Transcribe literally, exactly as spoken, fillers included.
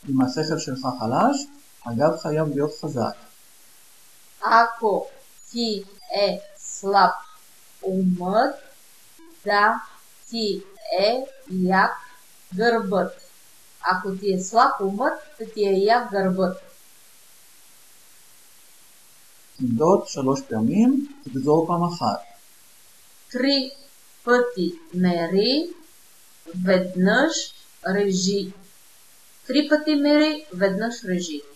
אם השכל שלך חלש, הגב חייב להיות חזק. Ако ти е слаб умът, да ти е як гърбът. Ако ти е слаб умът, да ти е як гърбът. תמדוד שלוש פעמים, תגזור פעם אחת. Три пъти мери, веднъж режи. Три пъти мери, веднъж режи.